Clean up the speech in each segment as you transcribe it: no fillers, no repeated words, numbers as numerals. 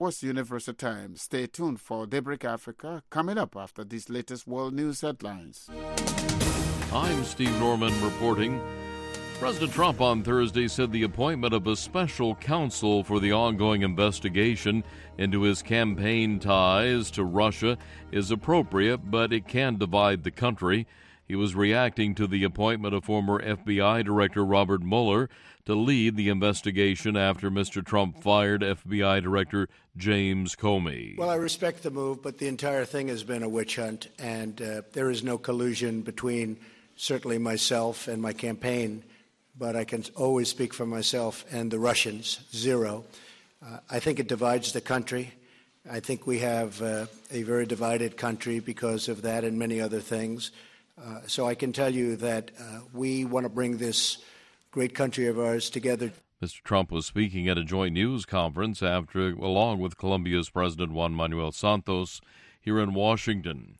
What's Universal Time? Stay tuned for Daybreak Africa coming up after these latest world news headlines. I'm Steve Norman reporting. President Trump on Thursday said the appointment of a special counsel for the ongoing investigation into his campaign ties to Russia is appropriate, but it can divide the country. He was reacting to the appointment of former FBI Director Robert Mueller to lead the investigation after Mr. Trump fired FBI Director James Comey. Well, I respect the move, but the entire thing has been a witch hunt, and there is no collusion between certainly myself and my campaign, but I can always speak for myself and the Russians, zero. I think it divides the country. I think we have a very divided country because of that and many other things. So I can tell you that we want to bring this great country of ours together. Mr. Trump was speaking at a joint news conference along with Colombia's President Juan Manuel Santos here in Washington.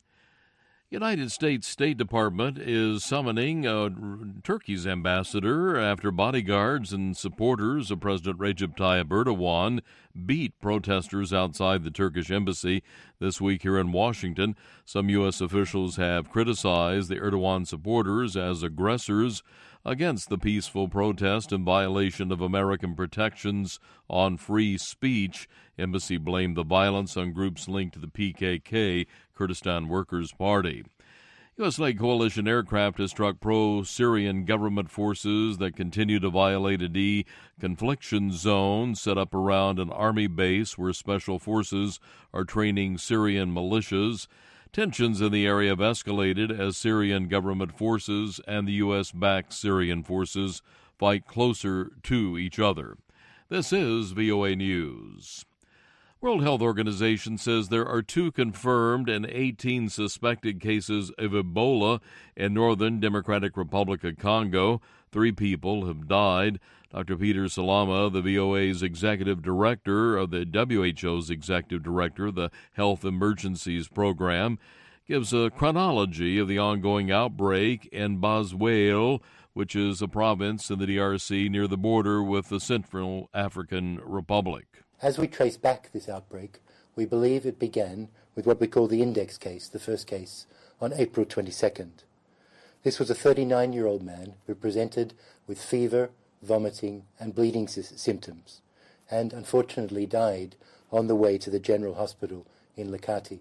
United States State Department is summoning Turkey's ambassador after bodyguards and supporters of President Recep Tayyip Erdogan beat protesters outside the Turkish embassy this week here in Washington. Some U.S. officials have criticized the Erdogan supporters as aggressors against the peaceful protest in violation of American protections on free speech. Embassy blamed the violence on groups linked to the PKK, Kurdistan Workers' Party. U.S.-led coalition aircraft has struck pro-Syrian government forces that continue to violate a de-confliction zone set up around an army base where special forces are training Syrian militias. Tensions in the area have escalated as Syrian government forces and the U.S.-backed Syrian forces fight closer to each other. This is VOA News. World Health Organization says there are 2 confirmed and 18 suspected cases of Ebola in northern Democratic Republic of Congo. 3 people have died. Dr. Peter Salama, the VOA's executive director of the WHO's executive director, the Health Emergencies Program, gives a chronology of the ongoing outbreak in Boswell, which is a province in the DRC near the border with the Central African Republic. As we trace back this outbreak, we believe it began with what we call the index case, the first case, on April 22nd. This was a 39-year-old man who presented with fever, vomiting, and bleeding symptoms, and unfortunately died on the way to the General Hospital in Lekati.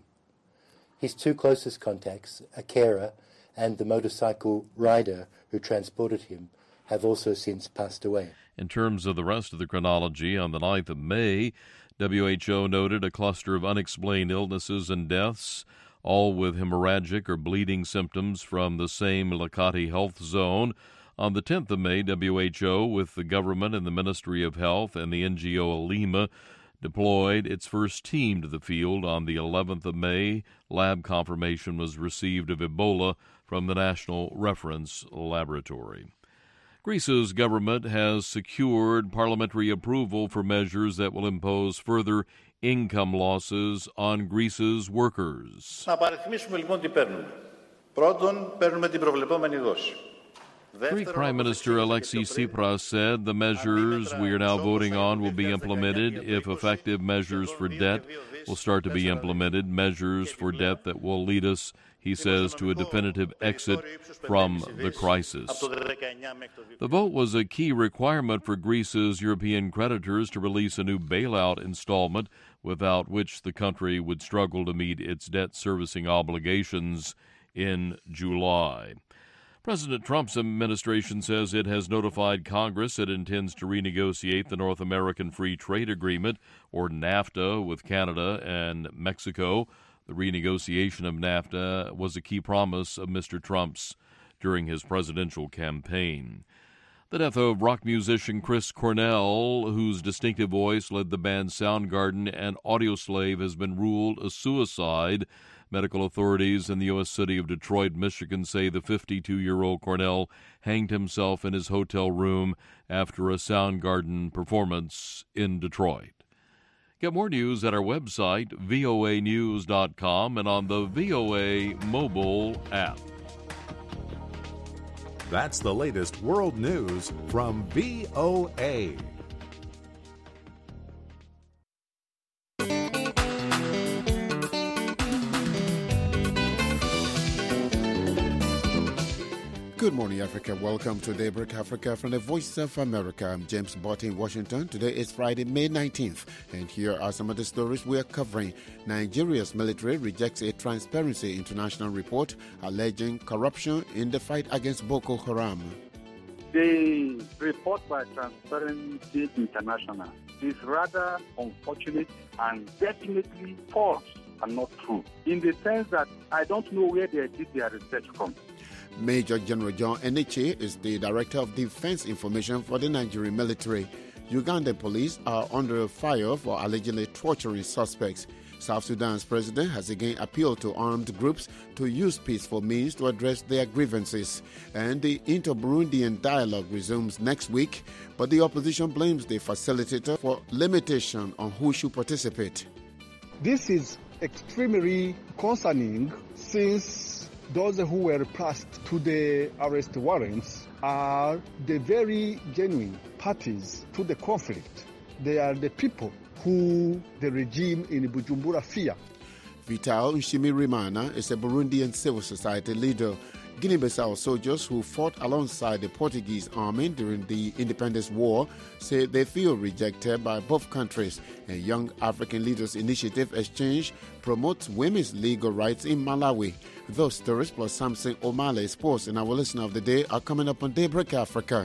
His 2 closest contacts, a carer and the motorcycle rider who transported him, have also since passed away. In terms of the rest of the chronology, on the 9th of May, WHO noted a cluster of unexplained illnesses and deaths, all with hemorrhagic or bleeding symptoms from the same Lekati health zone. On the 10th of May, WHO, with the government and the Ministry of Health and the NGO Alima, deployed its first team to the field. On the 11th of May, lab confirmation was received of Ebola from the National Reference Laboratory. Greece's government has secured parliamentary approval for measures that will impose further income losses on Greece's workers. Greek Prime Minister Alexis Tsipras said the measures we are now voting on will be implemented if effective measures for debt will start to be implemented, measures for debt that will lead us, he says, to a definitive exit from the crisis. The vote was a key requirement for Greece's European creditors to release a new bailout installment, without which the country would struggle to meet its debt servicing obligations in July. President Trump's administration says it has notified Congress it intends to renegotiate the North American Free Trade Agreement, or NAFTA, with Canada and Mexico. The renegotiation of NAFTA was a key promise of Mr. Trump's during his presidential campaign. The death of rock musician Chris Cornell, whose distinctive voice led the band Soundgarden and Audioslave, has been ruled a suicide. Medical authorities in the U.S. city of Detroit, Michigan, say the 52-year-old Cornell hanged himself in his hotel room after a Soundgarden performance in Detroit. Get more news at our website, voanews.com, and on the VOA mobile app. That's the latest world news from VOA. Good morning, Africa. Welcome to Daybreak Africa from the Voice of America. I'm James Botte in Washington. Today is Friday, May 19th, and here are some of the stories we are covering. Nigeria's military rejects a Transparency International report alleging corruption in the fight against Boko Haram. The report by Transparency International is rather unfortunate and definitely false and not true, in the sense that I don't know where they did their research from. Major General John Enenche is the Director of Defense Information for the Nigerian military. Ugandan police are under fire for allegedly torturing suspects. South Sudan's president has again appealed to armed groups to use peaceful means to address their grievances. And the inter-Burundian dialogue resumes next week, but the opposition blames the facilitator for limitation on who should participate. This is extremely concerning, since those who were passed to the arrest warrants are the very genuine parties to the conflict. They are the people who the regime in Bujumbura fear. Vital Nshimirimana is a Burundian civil society leader. Guinea-Bissau soldiers who fought alongside the Portuguese army during the independence war say they feel rejected by both countries. A Young African Leaders Initiative exchange promotes women's legal rights in Malawi. Those stories plus Samson Omale sports and our listener of the day are coming up on Daybreak Africa.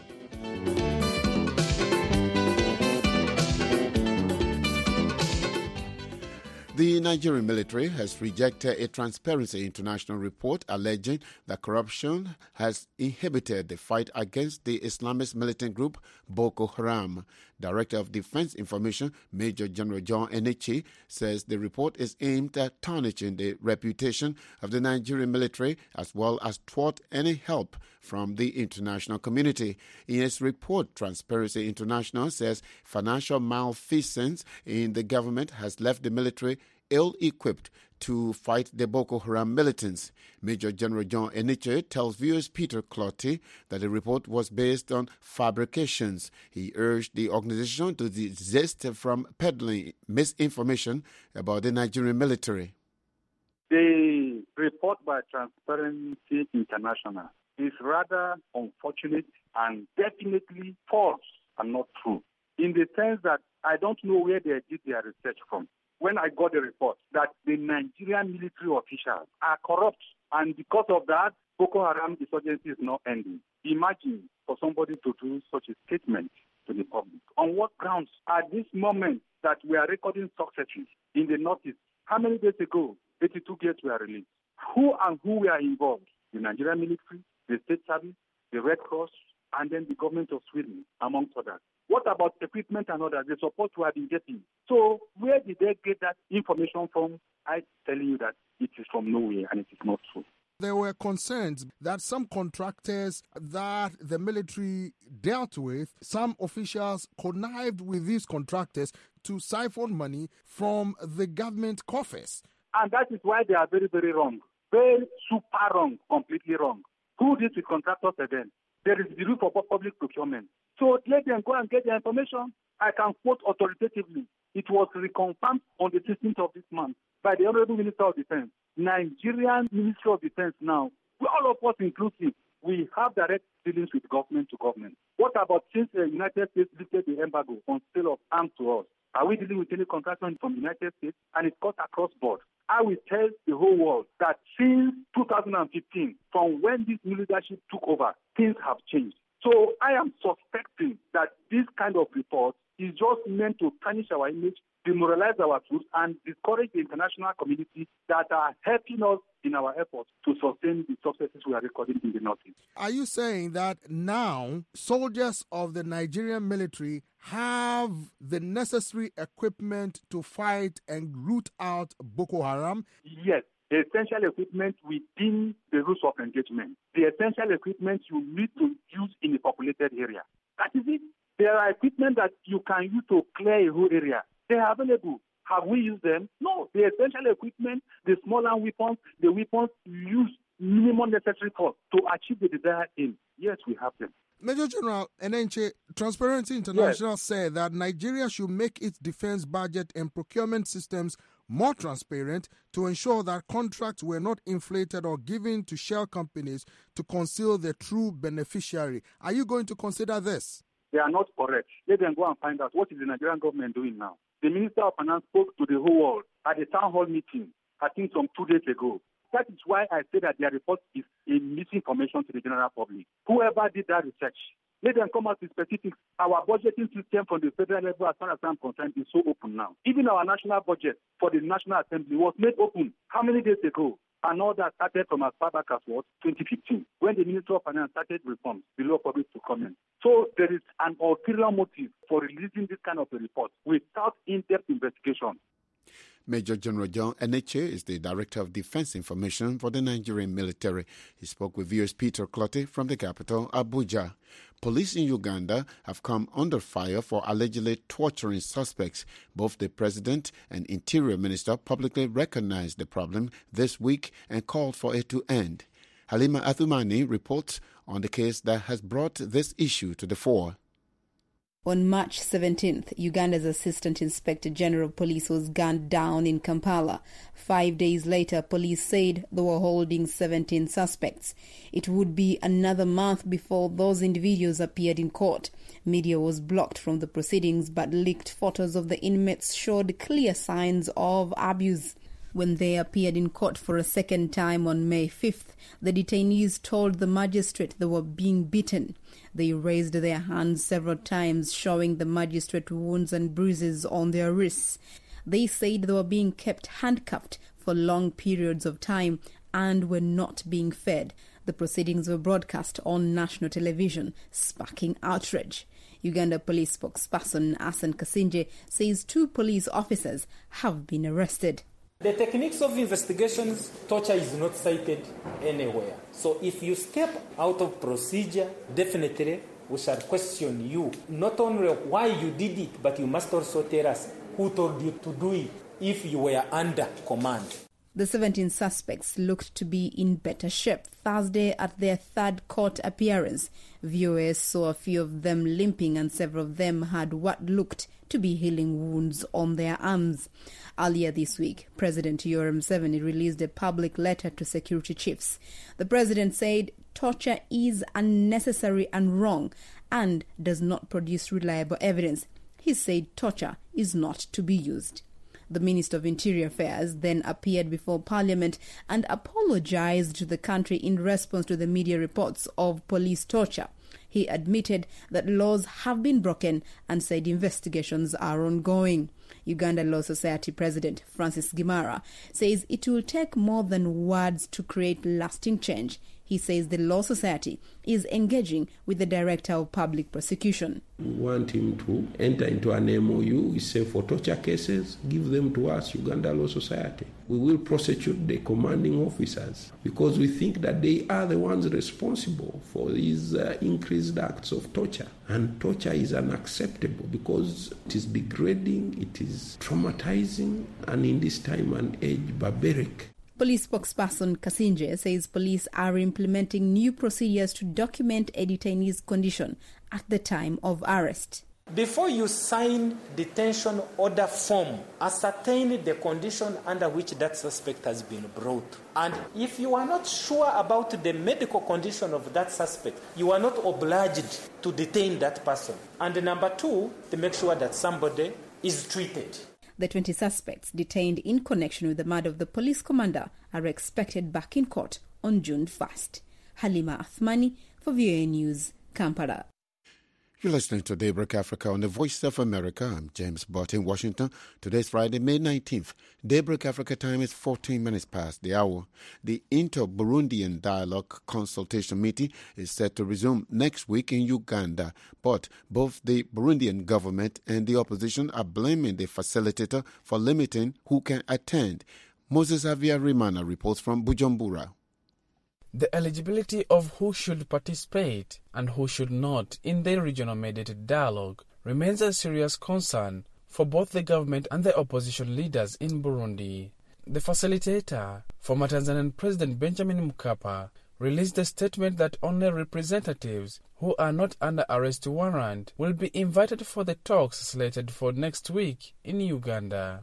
The Nigerian military has rejected a Transparency International report alleging that corruption has inhibited the fight against the Islamist militant group Boko Haram. Director of Defense Information, Major General John Enenche, says the report is aimed at tarnishing the reputation of the Nigerian military as well as thwart any help from the international community. In its report, Transparency International says financial malfeasance in the government has left the military ill-equipped to fight the Boko Haram militants. Major General John Enenche tells viewers Peter Clotty that the report was based on fabrications. He urged the organization to desist from peddling misinformation about the Nigerian military. The report by Transparency International is rather unfortunate and definitely false and not true, in the sense that I don't know where they did their research from. When I got the report that the Nigerian military officials are corrupt, and because of that, Boko Haram insurgency is not ending. Imagine for somebody to do such a statement to the public. On what grounds? At this moment that we are recording successes in the Northeast, how many days ago 82 girls were released? Who were involved? The Nigerian military, the state service, the Red Cross, and then the government of Sweden, amongst others. What about equipment and others? They're supposed to have been getting. So where did they get that information from? I tell you that it is from nowhere and it is not true. There were concerns that some contractors that the military dealt with, some officials connived with these contractors to siphon money from the government coffers. And that is why they are very, very wrong. Very super wrong, completely wrong. Who did the contractors again? There is the rule for public procurement. So let them go and get the information. I can quote authoritatively. It was reconfirmed on the 16th of this month by the Honorable Minister of Defense. Nigerian Ministry of Defense now, all of us inclusive, we have direct dealings with government to government. What about since the United States lifted the embargo on sale of arms to us? Are we dealing with any contraction from the United States? And it cut across board. I will tell the whole world that since 2015, from when this new leadership took over, things have changed. So I am suspecting that this kind of report is just meant to tarnish our image, demoralize our troops, and discourage the international community that are helping us in our efforts to sustain the successes we are recording in the Northeast. Are you saying that now soldiers of the Nigerian military have the necessary equipment to fight and root out Boko Haram? Yes. The essential equipment within the rules of engagement. The essential equipment you need to use in a populated area. That is it. There are equipment that you can use to clear a whole area. They are available. Have we used them? No. The essential equipment, the smaller weapons, the weapons use minimum necessary force to achieve the desired aim. Yes, we have them. Major General Enenche, Transparency International said that Nigeria should make its defense budget and procurement systems more transparent to ensure that contracts were not inflated or given to shell companies to conceal the true beneficiary. Are you going to consider this? They are not correct. Let them go and find out what is the Nigerian government doing now. The Minister of Finance spoke to the whole world at a town hall meeting, I think some 2 days ago. That is why I say that their report is a misinformation to the general public. Whoever did that research, let them come out with specifics. Our budgeting system from the federal level, as far as I'm concerned, is so open now. Even our national budget for the National Assembly was made open how many days ago? And all that started from as far back as what? 2015, when the Minister of Finance started reforms below public to comment. So there is an ulterior motive for releasing this kind of a report without in-depth investigation. Major General John Enenche is the Director of Defense Information for the Nigerian military. He spoke with viewers Peter Clottey from the capital, Abuja. Police in Uganda have come under fire for allegedly torturing suspects. Both the President and Interior Minister publicly recognized the problem this week and called for it to end. Halima Athumani reports on the case that has brought this issue to the fore. On March 17th, Uganda's Assistant Inspector General of Police was gunned down in Kampala. 5 days later, police said they were holding 17 suspects. It would be another month before those individuals appeared in court. Media was blocked from the proceedings, but leaked photos of the inmates showed clear signs of abuse. When they appeared in court for a second time on May 5th, the detainees told the magistrate they were being beaten. They raised their hands several times, showing the magistrate wounds and bruises on their wrists. They said they were being kept handcuffed for long periods of time and were not being fed. The proceedings were broadcast on national television, sparking outrage. Uganda police spokesperson Asan Kasinje says 2 police officers have been arrested. The techniques of investigations, torture is not cited anywhere. So if you step out of procedure, definitely we shall question you. Not only why you did it, but you must also tell us who told you to do it if you were under command. The 17 suspects looked to be in better shape Thursday at their third court appearance. Viewers saw a few of them limping and several of them had what looked to be healing wounds on their arms. Earlier this week, President Yoweri Museveni released a public letter to security chiefs. The president said torture is unnecessary and wrong and does not produce reliable evidence. He said torture is not to be used. The Minister of Interior Affairs then appeared before Parliament and apologized to the country in response to the media reports of police torture. He admitted that laws have been broken and said investigations are ongoing. Uganda Law Society President Francis Gimara says it will take more than words to create lasting change. He says the Law Society is engaging with the Director of Public Prosecution. We want him to enter into an MOU. We say for torture cases, give them to us, Uganda Law Society. We will prosecute the commanding officers because we think that they are the ones responsible for these increased acts of torture. And torture is unacceptable because it is degrading, it is traumatizing, and in this time and age, barbaric. Police spokesperson Kasinje says police are implementing new procedures to document a detainee's condition at the time of arrest. Before you sign detention order form, ascertain the condition under which that suspect has been brought. And if you are not sure about the medical condition of that suspect, you are not obliged to detain that person. And number 2, to make sure that somebody is treated. The 20 suspects detained in connection with the murder of the police commander are expected back in court on June 1st. Halima Athmani for VOA News, Kampala. You're listening to Daybreak Africa on the Voice of America. I'm James Bott in Washington. Today's Friday, May 19th. Daybreak Africa time is 14 minutes past the hour. The Inter-Burundian Dialogue Consultation Meeting is set to resume next week in Uganda. But both the Burundian government and the opposition are blaming the facilitator for limiting who can attend. Moses Avia Rimana reports from Bujumbura. The eligibility of who should participate and who should not in the regional mediated dialogue remains a serious concern for both the government and the opposition leaders in Burundi. The facilitator, former Tanzanian President Benjamin Mkapa, released a statement that only representatives who are not under arrest warrant will be invited for the talks slated for next week in Uganda.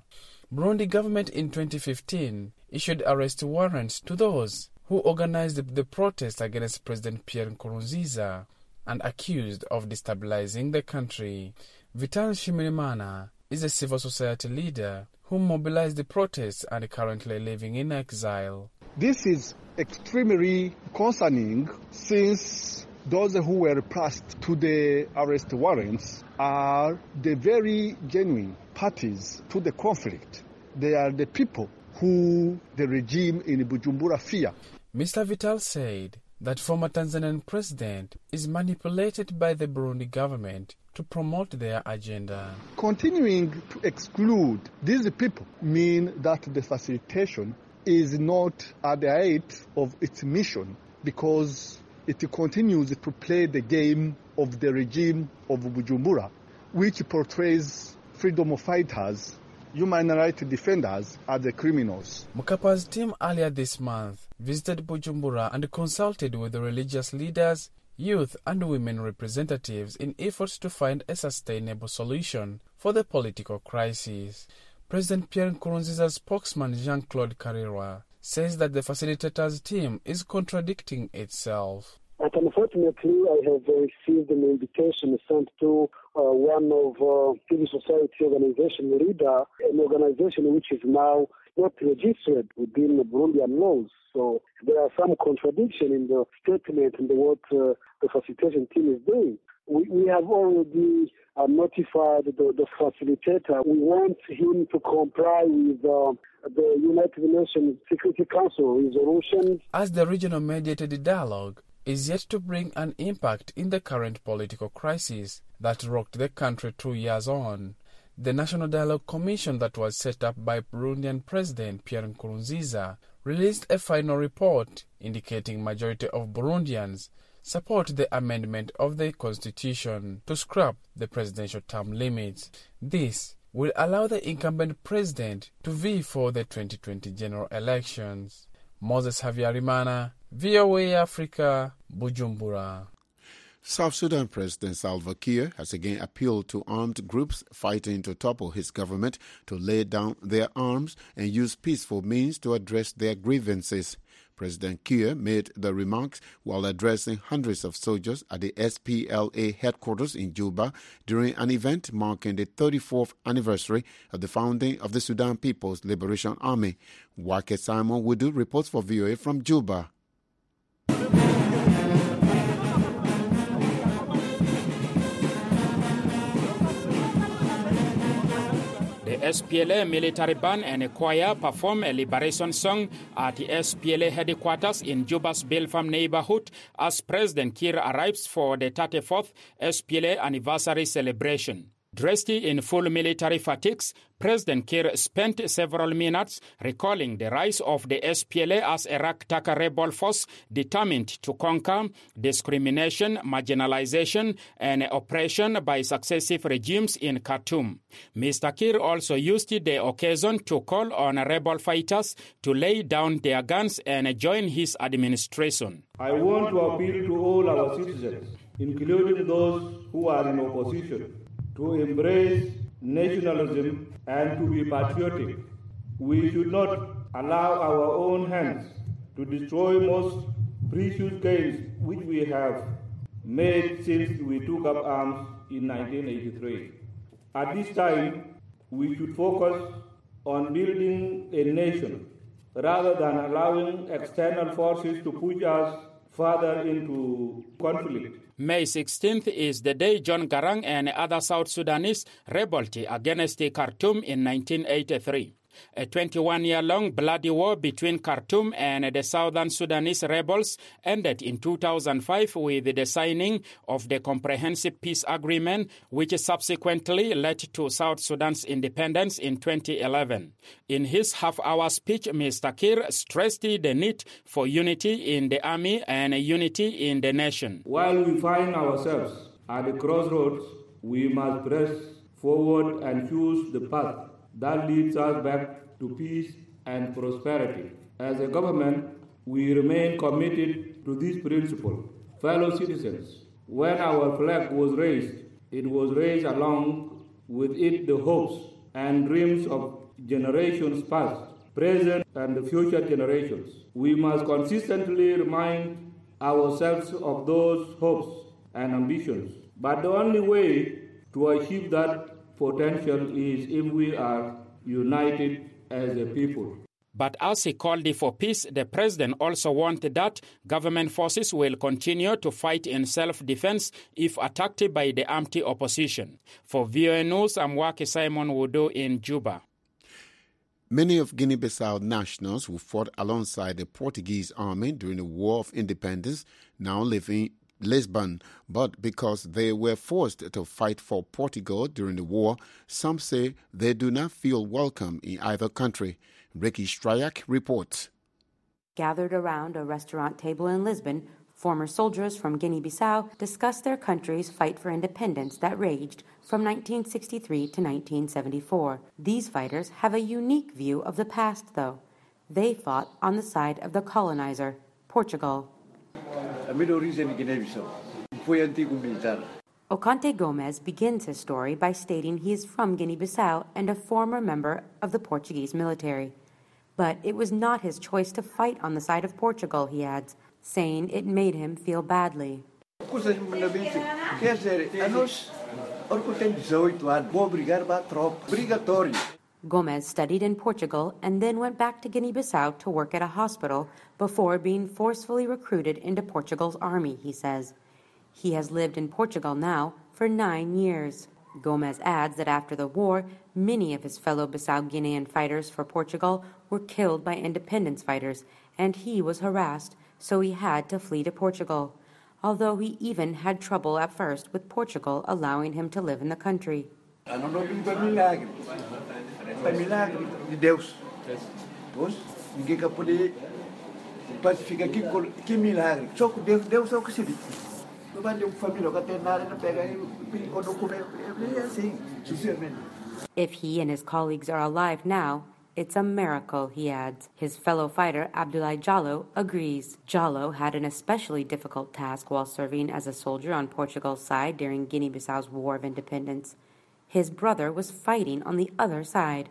Burundi government in 2015 issued arrest warrants to those who organized the protest against President Pierre Nkurunziza and accused of destabilizing the country. Vital Shimirimana is a civil society leader who mobilized the protests and currently living in exile. This is extremely concerning since those who were pressed to the arrest warrants are the very genuine parties to the conflict. They are the people who the regime in Bujumbura fear. Mr. Vital said that former Tanzanian president is manipulated by the Burundi government to promote their agenda. Continuing to exclude these people mean that the facilitation is not at the height of its mission because it continues to play the game of the regime of Bujumbura, which portrays freedom fighters, human rights defenders as the criminals. Mkapa's team earlier this month visited Bujumbura and consulted with the religious leaders, youth and women representatives in efforts to find a sustainable solution for the political crisis. President Pierre Nkurunziza's spokesman Jean-Claude Karirwa says that the facilitators' team is contradicting itself. But unfortunately, I have received an invitation sent to one of civil society organization leader, an organization which is now not registered within the Burundian laws. So there are some contradiction in the statement and what the facilitation team is doing. We have already notified the facilitator. We want him to comply with the United Nations Security Council resolutions. As the regional mediated dialogue is yet to bring an impact in the current political crisis that rocked the country 2 years on, the National Dialogue Commission that was set up by Burundian President Pierre Nkurunziza released a final report indicating majority of Burundians support the amendment of the constitution to scrap the presidential term limits. This will allow the incumbent president to vie for the 2020 general elections. Moses Havyarimana, VOA Africa, Bujumbura. South Sudan President Salva Kiir has again appealed to armed groups fighting to topple his government to lay down their arms and use peaceful means to address their grievances. President Kiir made the remarks while addressing hundreds of soldiers at the SPLA headquarters in Juba during an event marking the 34th anniversary of the founding of the Sudan People's Liberation Army. Wake Simon Wudu reports for VOA from Juba. The SPLA military band and a choir perform a liberation song at the SPLA headquarters in Juba's Belfam neighborhood as President Kiir arrives for the 34th SPLA anniversary celebration. Dressed in full military fatigues, President Kiir spent several minutes recalling the rise of the SPLA as a Raktaka rebel force determined to conquer discrimination, marginalization, and oppression by successive regimes in Khartoum. Mr. Kiir also used the occasion to call on rebel fighters to lay down their guns and join his administration. I want to appeal to all our citizens, including those who are in opposition, to embrace nationalism and to be patriotic. We should not allow our own hands to destroy most precious gains which we have made since we took up arms in 1983. At this time, we should focus on building a nation rather than allowing external forces to push us further into conflict. May 16th is the day John Garang and other South Sudanese rebelled against Khartoum in 1983. A 21-year-long bloody war between Khartoum and the Southern Sudanese rebels ended in 2005 with the signing of the Comprehensive Peace Agreement, which subsequently led to South Sudan's independence in 2011. In his half-hour speech, Mr. Kiir stressed the need for unity in the army and unity in the nation. While we find ourselves at the crossroads, we must press forward and choose the path that leads us back to peace and prosperity. As a government, we remain committed to this principle. Fellow citizens, when our flag was raised, it was raised along with it the hopes and dreams of generations past, present, and future generations. We must consistently remind ourselves of those hopes and ambitions. But the only way to achieve that potential is if we are united as a people. But as he called for peace, the president also wanted that government forces will continue to fight in self-defense if attacked by the armed opposition. For VOA News, I'm Waki Simon Wudo in Juba. Many of Guinea-Bissau nationals who fought alongside the Portuguese army during the War of Independence now live in Lisbon, but because they were forced to fight for Portugal during the war, some say they do not feel welcome in either country. Ricky Stryak reports. Gathered around a restaurant table in Lisbon, former soldiers from Guinea-Bissau discussed their country's fight for independence that raged from 1963 to 1974. These fighters have a unique view of the past, though. They fought on the side of the colonizer, Portugal. Ocante Gomez begins his story by stating he is from Guinea-Bissau and a former member of the Portuguese military. But it was not his choice to fight on the side of Portugal, he adds, saying it made him feel badly. Gomez studied in Portugal and then went back to Guinea-Bissau to work at a hospital before being forcefully recruited into Portugal's army, he says. He has lived in Portugal now for 9 years. Gomez adds that after the war, many of his fellow Bissau Guinean fighters for Portugal were killed by independence fighters, and he was harassed, so he had to flee to Portugal, although he even had trouble at first with Portugal allowing him to live in the country. If he and his colleagues are alive now, it's a miracle, he adds. His fellow fighter, Abdoulaye Diallo, agrees. Diallo had an especially difficult task while serving as a soldier on Portugal's side during Guinea-Bissau's War of Independence. His brother was fighting on the other side.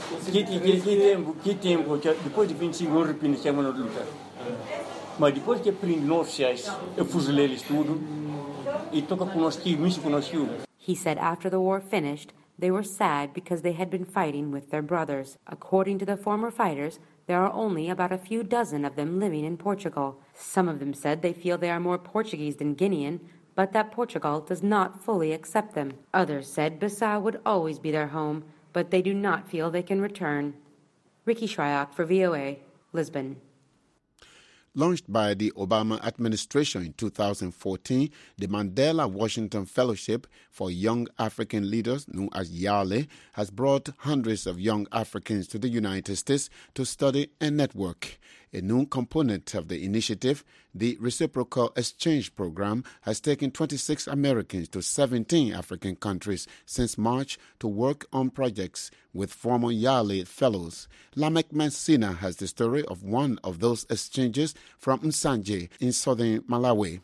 Mas depois que prenderam oficiais, eu fuzilei eles tudo e toca conosco. He said after the war finished, they were sad because they had been fighting with their brothers. According to the former fighters, there are only about a few dozen of them living in Portugal. Some of them said they feel they are more Portuguese than Guinean, but that Portugal does not fully accept them. Others said Bissau would always be their home, but they do not feel they can return. Ricky Shryock for VOA, Lisbon. Launched by the Obama administration in 2014, the Mandela Washington Fellowship for Young African Leaders, known as YALE, has brought hundreds of young Africans to the United States to study and network. A new component of the initiative, the Reciprocal Exchange Program, has taken 26 Americans to 17 African countries since March to work on projects with former YALE fellows. Lamek Mansina has the story of one of those exchanges from Nsanje in southern Malawi.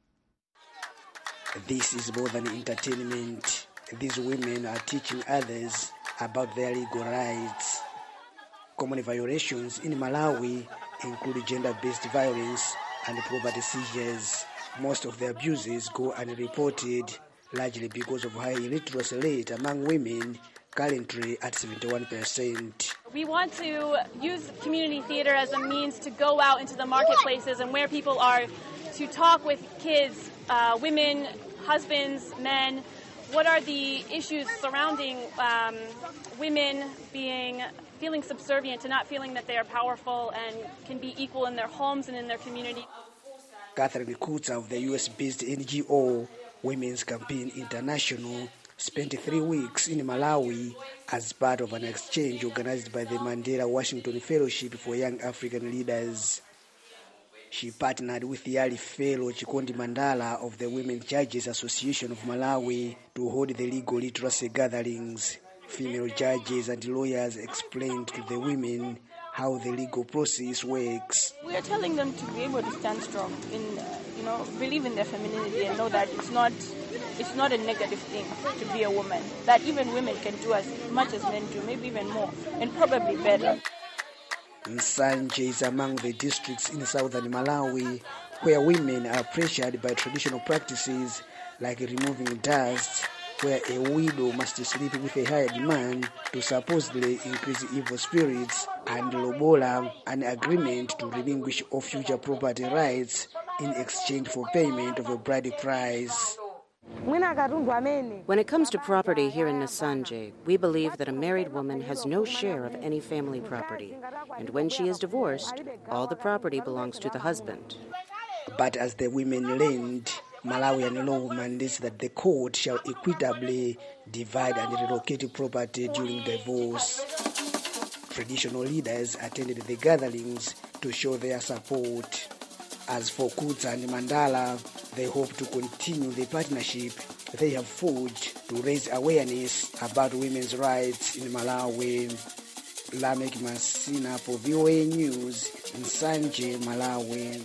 This is more than entertainment. These women are teaching others about their legal rights. Common violations in Malawi include gender-based violence and poverty seizures. Most of the abuses go unreported, largely because of high illiteracy rate among women, currently at 71%. We want to use community theater as a means to go out into the marketplaces and where people are, to talk with kids, women, husbands, men. What are the issues surrounding women feeling subservient, to not feeling that they are powerful and can be equal in their homes and in their community? Catherine Kutza of the US-based NGO Women's Campaign International spent 3 weeks in Malawi as part of an exchange organized by the Mandela Washington Fellowship for Young African Leaders. She partnered with YALE fellow Chikondi Mandala of the Women Judges Association of Malawi to hold the legal literacy gatherings. Female judges and lawyers explained to the women how the legal process works. We are telling them to be able to stand strong, believe in their femininity and know that it's not it's not a negative thing to be a woman, that even women can do as much as men do, maybe even more, and probably better. Nsanje is among the districts in southern Malawi where women are pressured by traditional practices like removing dust, where a widow must sleep with a hired man to supposedly increase evil spirits, and lobola, an agreement to relinquish all future property rights in exchange for payment of a bride price. When it comes to property here in Nsanje, we believe that a married woman has no share of any family property, and when she is divorced, all the property belongs to the husband. But as the women learned, Malawian law mandates that the court shall equitably divide and relocate property during divorce. Traditional leaders attended the gatherings to show their support. As for Kudza and Mandala, they hope to continue the partnership they have forged to raise awareness about women's rights in Malawi. Lamek Masina for VOA News in Nsanje, Malawi.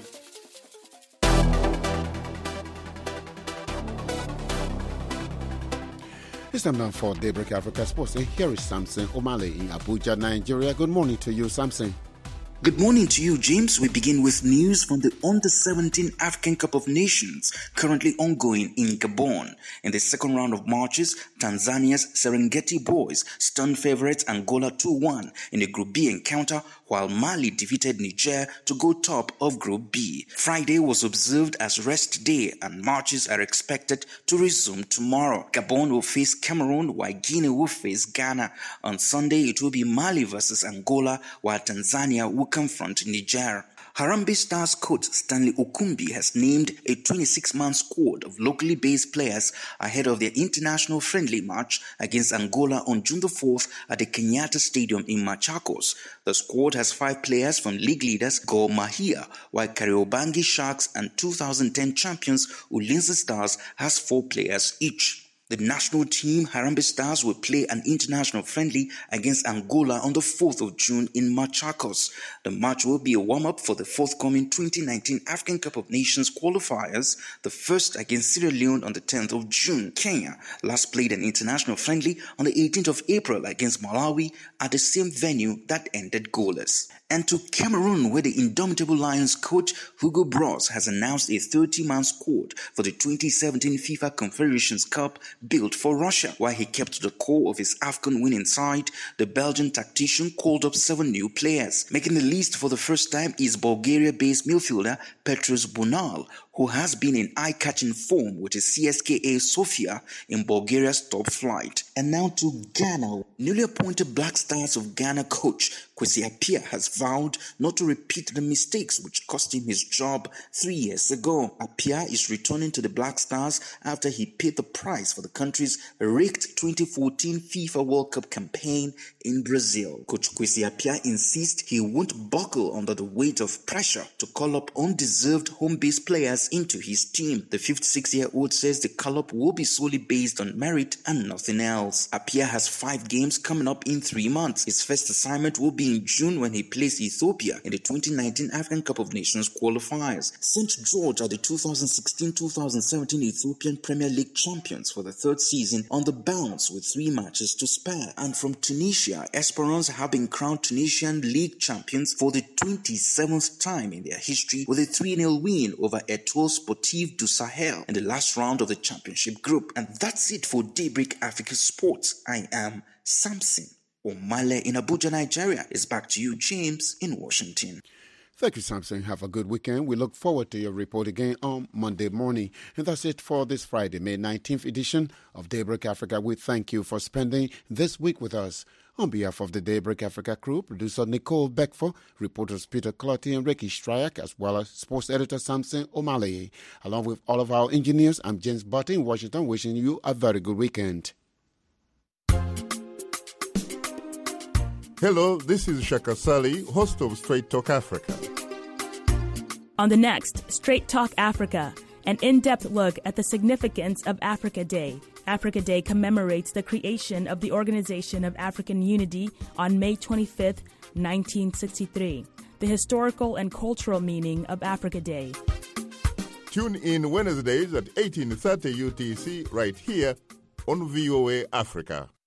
It's time now for Daybreak Africa Sports. And here is Samson Omale in Abuja, Nigeria. Good morning to you, Samson. Good morning to you, James. We begin with news from the Under-17 African Cup of Nations currently ongoing in Gabon. In the second round of matches, Tanzania's Serengeti Boys stunned favourites Angola 2-1 in the Group B encounter, while Mali defeated Niger to go top of Group B. Friday was observed as rest day and matches are expected to resume tomorrow. Gabon will face Cameroon while Guinea will face Ghana. On Sunday, it will be Mali versus Angola, while Tanzania will confront Niger. Harambee Stars coach Stanley Okumbi has named a 26-man squad of locally based players ahead of their international friendly match against Angola on June the 4th at the Kenyatta Stadium in Machakos. The squad has 5 players from league leaders Gor Mahia, while Kariobangi Sharks and 2010 champions Ulinzi Stars has 4 players each. The national team, Harambee Stars, will play an international friendly against Angola on the 4th of June in Machakos. The match will be a warm-up for the forthcoming 2019 African Cup of Nations qualifiers, the first against Sierra Leone on the 10th of June. Kenya last played an international friendly on the 18th of April against Malawi at the same venue that ended goalless. And to Cameroon, where the indomitable Lions coach Hugo Bross has announced a 30-man squad for the 2017 FIFA Confederations Cup built for Russia. While he kept to the core of his AFCON winning side, the Belgian tactician called up 7 new players. Making the list for the first time is Bulgaria-based midfielder Petrus Bunal, who has been in eye-catching form with his CSKA Sofia in Bulgaria's top flight. And now to Ghana. Newly appointed Black Stars of Ghana coach Kwesi Appiah has vowed not to repeat the mistakes which cost him his job 3 years ago. Appiah is returning to the Black Stars after he paid the price for the country's rigged 2014 FIFA World Cup campaign in Brazil. Coach Kwesi Appiah insists he won't buckle under the weight of pressure to call up undeserved home-based players into his team. The 56-year-old says the call-up will be solely based on merit and nothing else. Appiah has 5 games coming up in 3 months. His first assignment will be in June when he plays Ethiopia in the 2019 African Cup of Nations qualifiers. St. George are the 2016-2017 Ethiopian Premier League champions for the 3rd season on the bounce with 3 matches to spare. And from Tunisia, Esperance have been crowned Tunisian League champions for the 27th time in their history with a 3-0 win over Etoile Sportive du Sahel in the last round of the championship group. And that's it for Daybreak Africa Sports. I am Samson Omale in Abuja, Nigeria. It's back to you, James, in Washington. Thank you, Samson. Have a good weekend. We look forward to your report again on Monday morning. And that's it for this Friday, May 19th edition of Daybreak Africa. We thank you for spending this week with us. On behalf of the Daybreak Africa crew, producer Nicole Beckford, reporters Peter Clotty and Ricky Stryak, as well as sports editor Samson Omale. Along with all of our engineers, I'm James Barton in Washington, wishing you a very good weekend. Hello, this is Shaka Sali, host of Straight Talk Africa. On the next Straight Talk Africa, an in-depth look at the significance of Africa Day. Africa Day commemorates the creation of the Organization of African Unity on May 25, 1963. The historical and cultural meaning of Africa Day. Tune in Wednesdays at 18:30 UTC right here on VOA Africa.